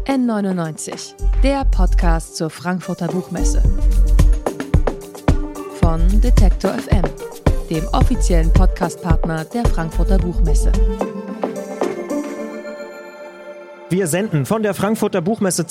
N99, der Podcast zur Frankfurter Buchmesse. Von Detektor FM, dem offiziellen Podcastpartner der Frankfurter Buchmesse. Wir senden von der Frankfurter Buchmesse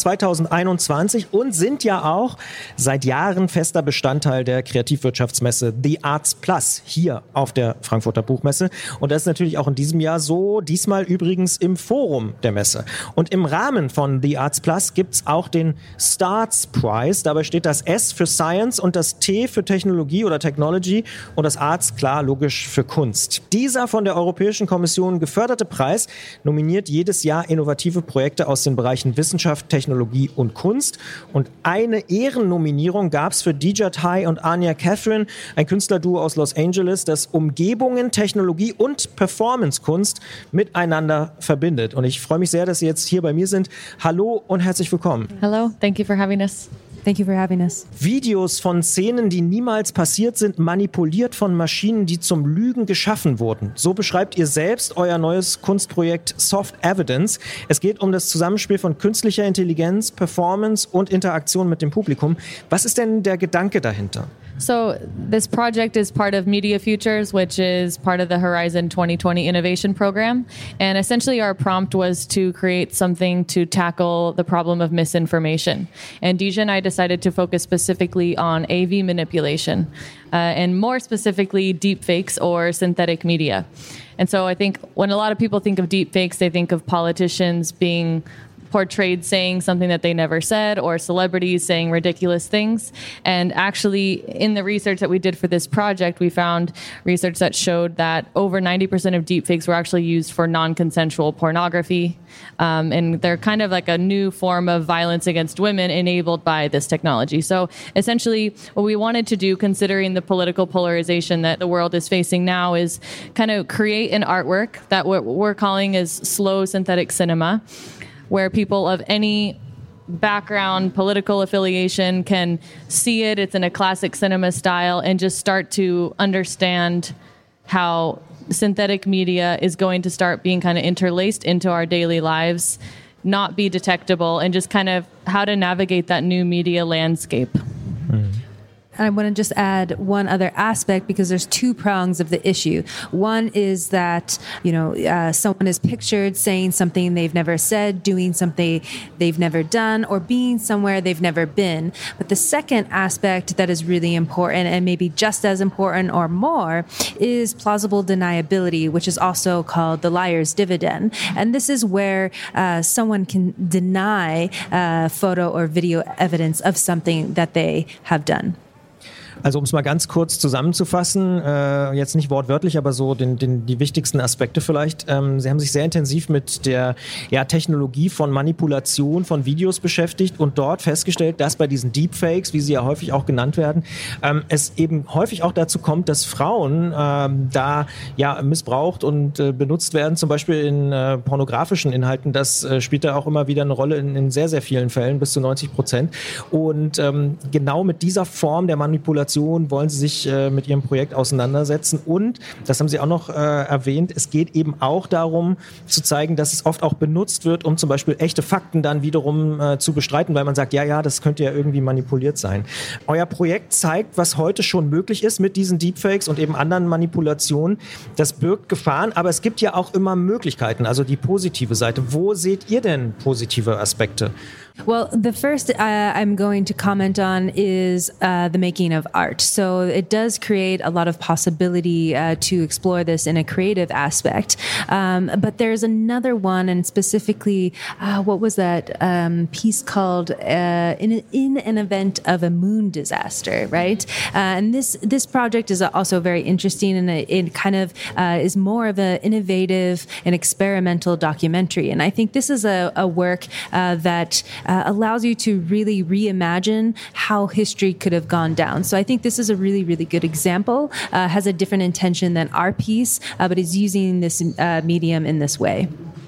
2021 und sind ja auch seit Jahren fester Bestandteil der Kreativwirtschaftsmesse The Arts Plus hier auf der Frankfurter Buchmesse. Und das ist natürlich auch in diesem Jahr so, diesmal übrigens im Forum der Messe. Und im Rahmen von The Arts Plus gibt's auch den Starts Prize. Dabei steht das S für Science und das T für Technologie oder Technology und das Arts, klar, logisch, für Kunst. Dieser von der Europäischen Kommission geförderte Preis nominiert jedes Jahr innovative Projekte aus den Bereichen Wissenschaft, Technologie und Kunst. Und eine Ehrennominierung gab es für Dijat Hai und Anya Catherine, ein Künstlerduo aus Los Angeles, das Umgebungen, Technologie und Performancekunst miteinander verbindet. Und ich freue mich sehr, dass Sie jetzt hier bei mir sind. Hallo und herzlich willkommen. Hello, thank you for having us. Thank you for having us. Videos von Szenen, die niemals passiert sind, manipuliert von Maschinen, die zum Lügen geschaffen wurden. So beschreibt ihr selbst euer neues Kunstprojekt Soft Evidence. Es geht um das Zusammenspiel von künstlicher Intelligenz, Performance und Interaktion mit dem Publikum. Was ist denn der Gedanke dahinter? So this project is part of Media Futures, which is part of the Horizon 2020 Innovation Program. And essentially our prompt was to create something to tackle the problem of misinformation. And Deja and I decided to focus specifically on AV manipulation, and more specifically deepfakes or synthetic media. And so I think when a lot of people think of deepfakes, they think of politicians being portrayed saying something that they never said, or celebrities saying ridiculous things. And actually, in the research that we did for this project, we found research that showed that over 90% of deepfakes were actually used for non-consensual pornography. And they're kind of like a new form of violence against women enabled by this technology. So essentially, what we wanted to do, considering the political polarization that the world is facing now, is kind of create an artwork that what we're calling is slow synthetic cinema, where people of any background, political affiliation can see it. It's in a classic cinema style and just start to understand how synthetic media is going to start being kind of interlaced into our daily lives, not be detectable, and just kind of how to navigate that new media landscape. And I want to just add one other aspect, because there's two prongs of the issue. One is that, someone is pictured saying something they've never said, doing something they've never done, or being somewhere they've never been. But the second aspect that is really important, and maybe just as important or more, is plausible deniability, which is also called the liar's dividend. And this is where someone can deny photo or video evidence of something that they have done. Also um es mal ganz kurz zusammenzufassen, jetzt nicht wortwörtlich, aber so die wichtigsten Aspekte vielleicht. Sie haben sich sehr intensiv mit der Technologie von Manipulation von Videos beschäftigt und dort festgestellt, dass bei diesen Deepfakes, wie sie ja häufig auch genannt werden, es eben häufig auch dazu kommt, dass Frauen da missbraucht und benutzt werden, zum Beispiel in pornografischen Inhalten. Das spielt da auch immer wieder eine Rolle in sehr, sehr vielen Fällen, bis zu 90%. Und genau mit dieser Form der Manipulation wollen Sie sich mit Ihrem Projekt auseinandersetzen. Und, das haben Sie auch noch erwähnt, es geht eben auch darum zu zeigen, dass es oft auch benutzt wird, um zum Beispiel echte Fakten dann wiederum zu bestreiten, weil man sagt, das könnte ja irgendwie manipuliert sein. Euer Projekt zeigt, was heute schon möglich ist mit diesen Deepfakes und eben anderen Manipulationen. Das birgt Gefahren, aber es gibt ja auch immer Möglichkeiten, also die positive Seite. Wo seht ihr denn positive Aspekte? Well, the first I'm going to comment on is the making of art. So it does create a lot of possibility to explore this in a creative aspect. But there's another one, and specifically, what was that piece called in an event of a moon disaster, right? And this project is also very interesting, and it kind of is more of an innovative and experimental documentary. And I think this is a work that allows you to really reimagine how history could have gone down. So I think this is a really, really good example, has a different intention than our piece, but is using this medium in this way.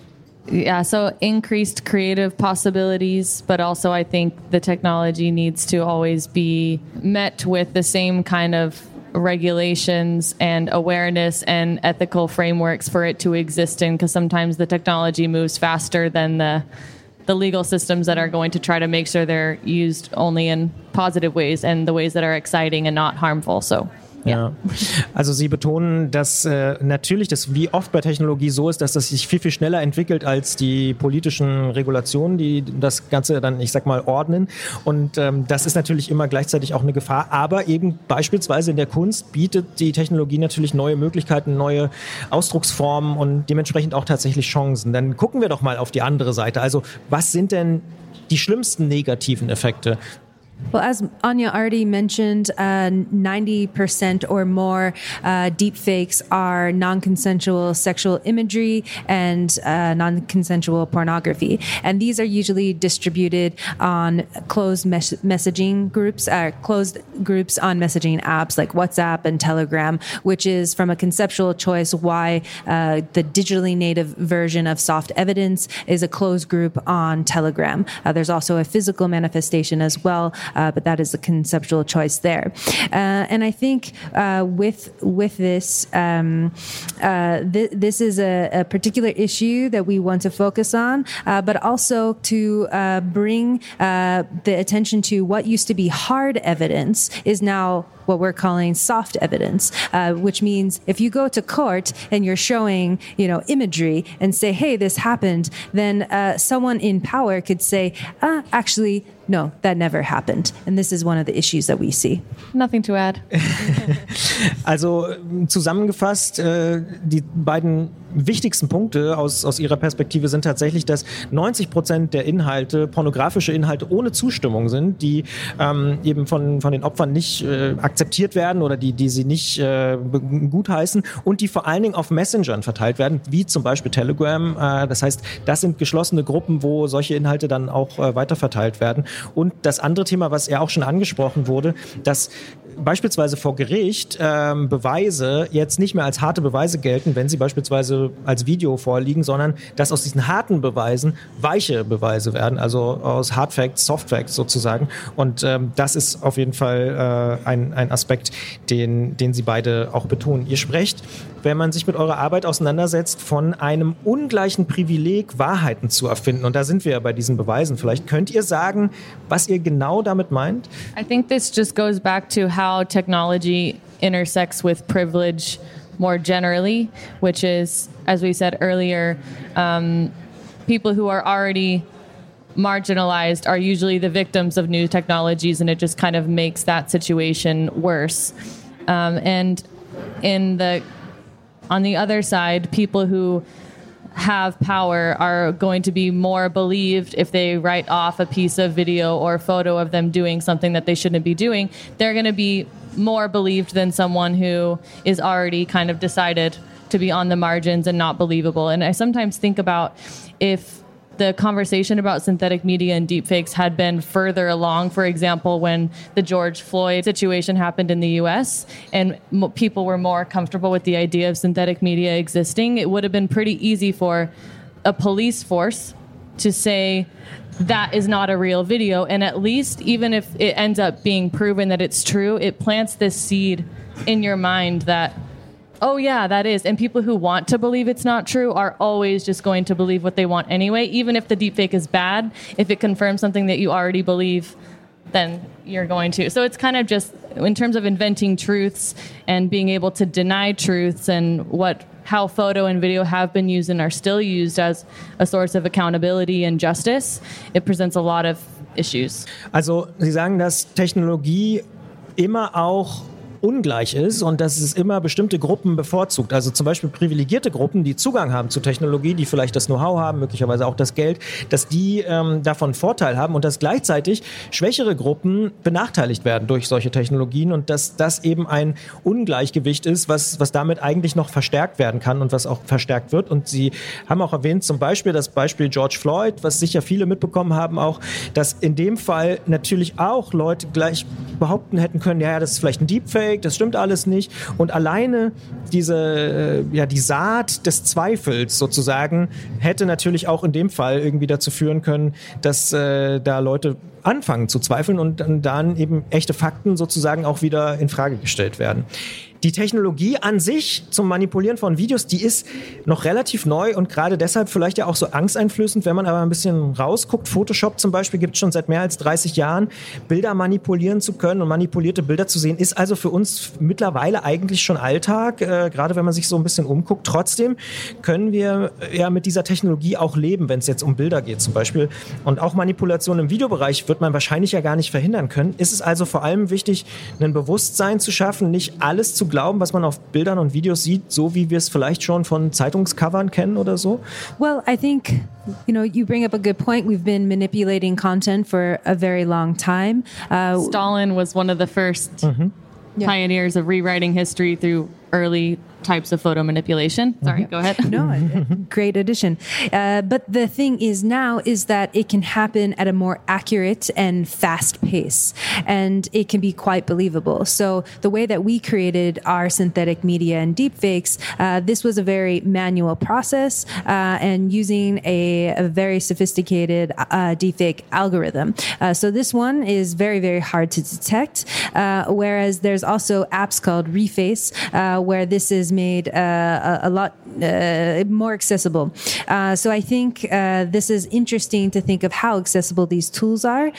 Yeah, so increased creative possibilities, but also I think the technology needs to always be met with the same kind of regulations and awareness and ethical frameworks for it to exist in, because sometimes the technology moves faster than the the legal systems that are going to try to make sure they're used only in positive ways and the ways that are exciting and not harmful. So. Ja, also Sie betonen, dass natürlich das wie oft bei Technologie so ist, dass das sich viel, viel schneller entwickelt als die politischen Regulationen, die das Ganze dann, ich sag mal, ordnen. Und das ist natürlich immer gleichzeitig auch eine Gefahr. Aber eben beispielsweise in der Kunst bietet die Technologie natürlich neue Möglichkeiten, neue Ausdrucksformen und dementsprechend auch tatsächlich Chancen. Dann gucken wir doch mal auf die andere Seite. Also was sind denn die schlimmsten negativen Effekte? Well, as Anya already mentioned, 90% or more deepfakes are non-consensual sexual imagery and non-consensual pornography. And these are usually distributed on closed messaging groups, closed groups on messaging apps like WhatsApp and Telegram, which is from a conceptual choice why the digitally native version of soft evidence is a closed group on Telegram. There's also a physical manifestation as well. But that is a conceptual choice there. And I think with this, this is a particular issue that we want to focus on, but also to bring the attention to what used to be hard evidence is now what we're calling soft evidence, which means if you go to court and you're showing, imagery and say, hey, this happened, then someone in power could say, actually, no, that never happened. And this is one of the issues that we see. Nothing to add. Also zusammengefasst, die beiden wichtigsten Punkte aus Ihrer Perspektive sind tatsächlich, dass 90% der Inhalte, pornografische Inhalte ohne Zustimmung sind, die eben von den Opfern nicht akzeptiert werden oder die sie nicht gutheißen und die vor allen Dingen auf Messengern verteilt werden, wie zum Beispiel Telegram. Das heißt, das sind geschlossene Gruppen, wo solche Inhalte dann auch weiterverteilt werden. Und das andere Thema, was ja auch schon angesprochen wurde, dass beispielsweise vor Gericht Beweise jetzt nicht mehr als harte Beweise gelten, wenn sie beispielsweise als Video vorliegen, sondern dass aus diesen harten Beweisen weiche Beweise werden, also aus Hard Facts, Soft Facts sozusagen. Und das ist auf jeden Fall ein Aspekt, den Sie beide auch betonen. Ihr sprecht, wenn man sich mit eurer Arbeit auseinandersetzt, von einem ungleichen Privileg, Wahrheiten zu erfinden. Und da sind wir ja bei diesen Beweisen. Vielleicht könnt ihr sagen, was ihr genau damit meint? I think this just goes back to how technology intersects with privilege more generally, which is, as we said earlier, people who are already marginalized are usually the victims of new technologies, and it just kind of makes that situation worse. And on the other side, people who have power are going to be more believed if they write off a piece of video or photo of them doing something that they shouldn't be doing. They're going to be more believed than someone who is already kind of decided to be on the margins and not believable. And I sometimes think about if the conversation about synthetic media and deepfakes had been further along, for example, when the George Floyd situation happened in the US and people were more comfortable with the idea of synthetic media existing, it would have been pretty easy for a police force to say that is not a real video. And at least even if it ends up being proven that it's true, it plants this seed in your mind that, oh yeah, that is. And people who want to believe it's not true are always just going to believe what they want anyway. Even if the deepfake is bad, if it confirms something that you already believe, then you're going to. So it's kind of just in terms of inventing truths and being able to deny truths and how photo and video have been used and are still used as a source of accountability and justice, it presents a lot of issues. Also Sie sagen, dass Technologie immer auch ungleich ist und dass es immer bestimmte Gruppen bevorzugt. Also zum Beispiel privilegierte Gruppen, die Zugang haben zu Technologie, die vielleicht das Know-how haben, möglicherweise auch das Geld, dass die davon Vorteil haben und dass gleichzeitig schwächere Gruppen benachteiligt werden durch solche Technologien und dass das eben ein Ungleichgewicht ist, was damit eigentlich noch verstärkt werden kann und was auch verstärkt wird. Und Sie haben auch erwähnt, zum Beispiel das Beispiel George Floyd, was sicher viele mitbekommen haben auch, dass in dem Fall natürlich auch Leute gleich behaupten hätten können, ja, das ist vielleicht ein Deepfake, das stimmt alles nicht. Und alleine die Saat des Zweifels sozusagen hätte natürlich auch in dem Fall irgendwie dazu führen können, dass da Leute anfangen zu zweifeln und dann eben echte Fakten sozusagen auch wieder in Frage gestellt werden. Die Technologie an sich zum Manipulieren von Videos, die ist noch relativ neu und gerade deshalb vielleicht ja auch so angsteinflößend, wenn man aber ein bisschen rausguckt. Photoshop zum Beispiel gibt es schon seit mehr als 30 Jahren. Bilder manipulieren zu können und manipulierte Bilder zu sehen, ist also für uns mittlerweile eigentlich schon Alltag, gerade wenn man sich so ein bisschen umguckt. Trotzdem können wir ja mit dieser Technologie auch leben, wenn es jetzt um Bilder geht zum Beispiel. Und auch Manipulation im Videobereich wird man wahrscheinlich ja gar nicht verhindern können. Ist es also vor allem wichtig, ein Bewusstsein zu schaffen, nicht alles zu glauben, was man auf Bildern und Videos sieht, so wie wir es vielleicht schon von Zeitungscovern kennen oder so? Well, I think, you bring up a good point. We've been manipulating content for a very long time. Stalin was one of the first pioneers of rewriting history through early types of photo manipulation. Sorry, go ahead. No, great addition. But the thing is now is that it can happen at a more accurate and fast pace, and it can be quite believable. So the way that we created our synthetic media and deepfakes, this was a very manual process and using a very sophisticated deepfake algorithm. So this one is very, very hard to detect, whereas there's also apps called Reface, where this is made a lot more accessible. So I think this is interesting to think of how accessible these tools are.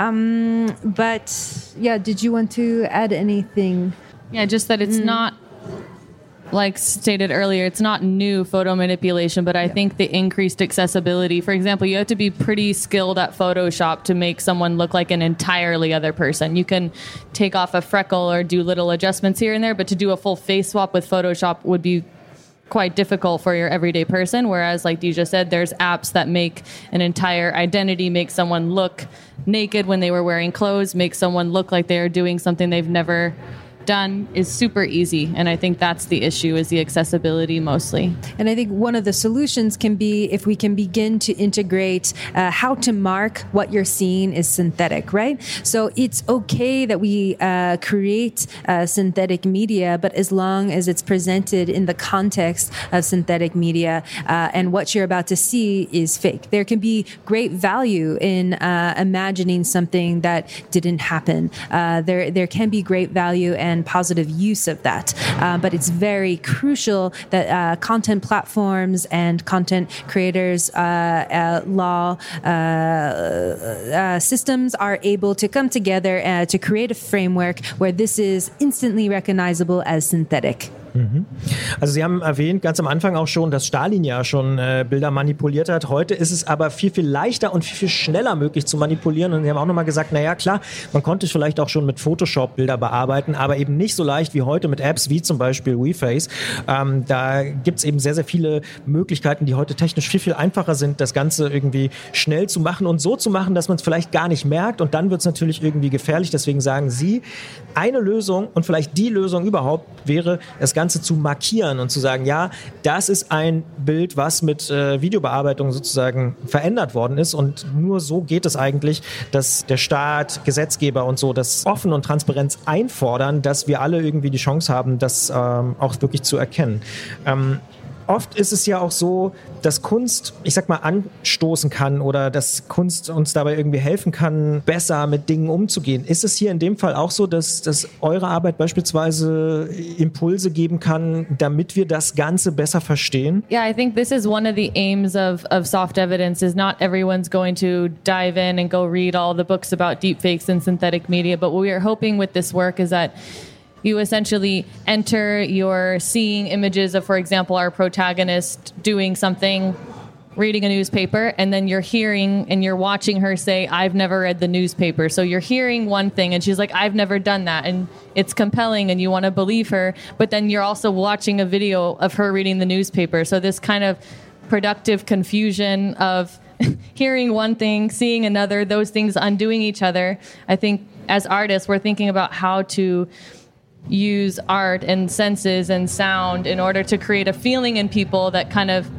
But yeah, did you want to add anything? Yeah, just that it's not, like stated earlier, it's not new photo manipulation, but I think the increased accessibility, for example, you have to be pretty skilled at Photoshop to make someone look like an entirely other person. You can take off a freckle or do little adjustments here and there, but to do a full face swap with Photoshop would be quite difficult for your everyday person. Whereas, like Deja said, there's apps that make an entire identity, make someone look naked when they were wearing clothes, make someone look like they are doing something they've never done, is super easy. And I think that's the issue, is the accessibility mostly. And I think one of the solutions can be if we can begin to integrate how to mark what you're seeing is synthetic, right? So it's okay that we create synthetic media, but as long as it's presented in the context of synthetic media and what you're about to see is fake. There can be great value in imagining something that didn't happen. There can be great value and positive use of that. But it's very crucial that content platforms and content creators law systems are able to come together to create a framework where this is instantly recognizable as synthetic. Also Sie haben erwähnt, ganz am Anfang auch schon, dass Stalin ja schon Bilder manipuliert hat. Heute ist es aber viel, viel leichter und viel, viel schneller möglich zu manipulieren. Und Sie haben auch nochmal gesagt, naja klar, man konnte vielleicht auch schon mit Photoshop Bilder bearbeiten, aber eben nicht so leicht wie heute mit Apps wie zum Beispiel Reface. Da gibt es eben sehr, sehr viele Möglichkeiten, die heute technisch viel, viel einfacher sind, das Ganze irgendwie schnell zu machen und so zu machen, dass man es vielleicht gar nicht merkt. Und dann wird es natürlich irgendwie gefährlich. Deswegen sagen Sie, eine Lösung und vielleicht die Lösung überhaupt wäre, das Ganze zu markieren und zu sagen, ja, das ist ein Bild, was mit Videobearbeitung sozusagen verändert worden ist, und nur so geht es eigentlich, dass der Staat, Gesetzgeber und so das offen und Transparenz einfordern, dass wir alle irgendwie die Chance haben, das auch wirklich zu erkennen. Oft ist es ja auch so, dass Kunst, ich sag mal, anstoßen kann oder dass Kunst uns dabei irgendwie helfen kann, besser mit Dingen umzugehen. Ist es hier in dem Fall auch so, dass eure Arbeit beispielsweise Impulse geben kann, damit wir das Ganze besser verstehen? Yeah, I think this is one of the aims of soft evidence, is not everyone's going to dive in and go read all the books about deepfakes and synthetic media, but what we are hoping with this work is that you essentially enter, you're seeing images of, for example, our protagonist doing something, reading a newspaper, and then you're hearing and you're watching her say, I've never read the newspaper. So you're hearing one thing and she's like, I've never done that. And it's compelling and you want to believe her. But then you're also watching a video of her reading the newspaper. So this kind of productive confusion of hearing one thing, seeing another, those things undoing each other. I think as artists, we're thinking about how to use art and senses and sound in order to create a feeling in people that kind of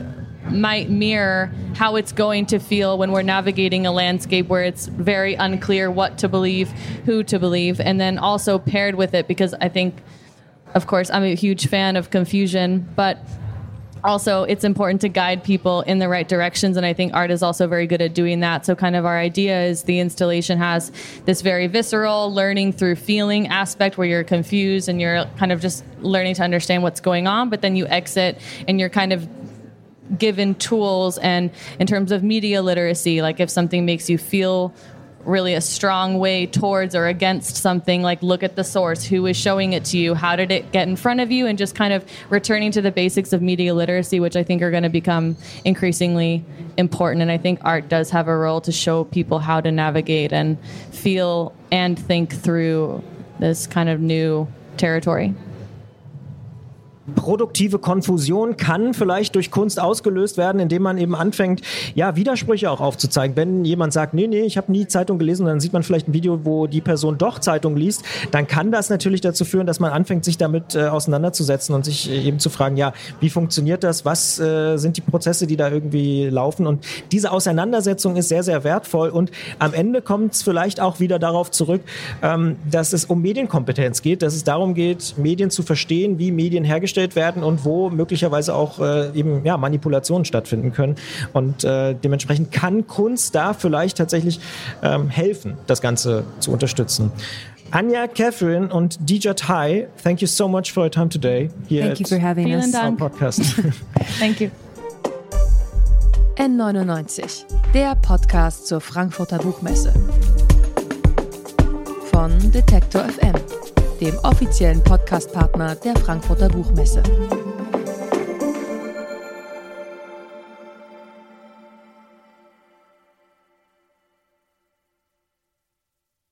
might mirror how it's going to feel when we're navigating a landscape where it's very unclear what to believe, who to believe, and then also paired with it, because I think, of course, I'm a huge fan of confusion, but also it's important to guide people in the right directions, and I think art is also very good at doing that. So kind of our idea is the installation has this very visceral learning through feeling aspect where you're confused and you're kind of just learning to understand what's going on, but then you exit and you're kind of given tools. And in terms of media literacy, like if something makes you feel really a strong way towards or against something, like look at the source, who is showing it to you, how did it get in front of you, and just kind of returning to the basics of media literacy, which I think are going to become increasingly important. And I think art does have a role to show people how to navigate and feel and think through this kind of new territory. Produktive Konfusion kann vielleicht durch Kunst ausgelöst werden, indem man eben anfängt, ja, Widersprüche auch aufzuzeigen. Wenn jemand sagt, nee, ich habe nie Zeitung gelesen, und dann sieht man vielleicht ein Video, wo die Person doch Zeitung liest, dann kann das natürlich dazu führen, dass man anfängt, sich damit auseinanderzusetzen und sich eben zu fragen, ja, wie funktioniert das? Was sind die Prozesse, die da irgendwie laufen? Und diese Auseinandersetzung ist sehr, sehr wertvoll. Und am Ende kommt es vielleicht auch wieder darauf zurück, dass es um Medienkompetenz geht, dass es darum geht, Medien zu verstehen, wie Medien hergestellt werden und wo möglicherweise auch eben Manipulationen stattfinden können. Und dementsprechend kann Kunst da vielleicht tatsächlich helfen, das Ganze zu unterstützen. Anya, Catherine und Dijat Hai, thank you so much for your time today here Thank you for having us. our podcast. Thank you. N99, der Podcast zur Frankfurter Buchmesse. Von Detektor FM, dem offiziellen Podcastpartner der Frankfurter Buchmesse.